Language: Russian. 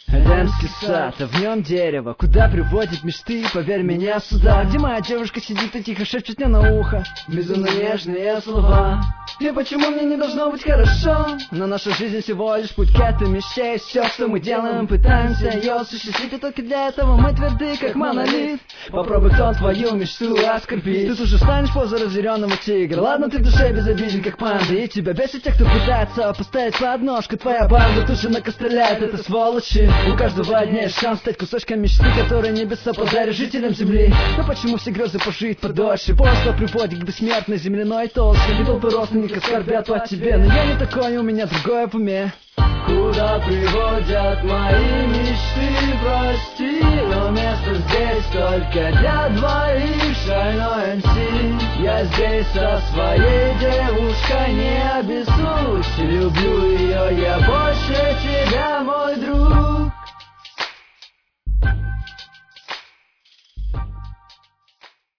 Эдемский сад, а в нем дерево, куда приводят мечты, поверь меня, сюда, где моя девушка сидит и тихо шепчет мне на ухо безумно нежные слова. И почему мне не должно быть хорошо? Но наша жизнь всего лишь путь к этой мечте. И все, что мы делаем, пытаемся ее осуществить, и только для этого мы тверды, как монолит. Попробуй, кто твою мечту оскорбит. Ты тут же станешь позой разъяренного тигра. Ладно, ты в душе безобиден, как панда, и тебя бесит те, кто пытается поставить подножку. Твоя банда тут же накостреляет, это сволочи. У каждого дня есть шанс стать кусочком мечты, который небеса подарят жителям земли. Но почему все грезы пожить подольше? Пошло приводит к бессмертной земляной толще. И толпы родственников скорбят по тебе, но я не такой, у меня другое в уме. Куда приводят мои мечты, прости, но место здесь только для двоих. Шальной MC, я здесь со своей девушкой, не обессудь. Люблю ее я больше тебя, мой друг.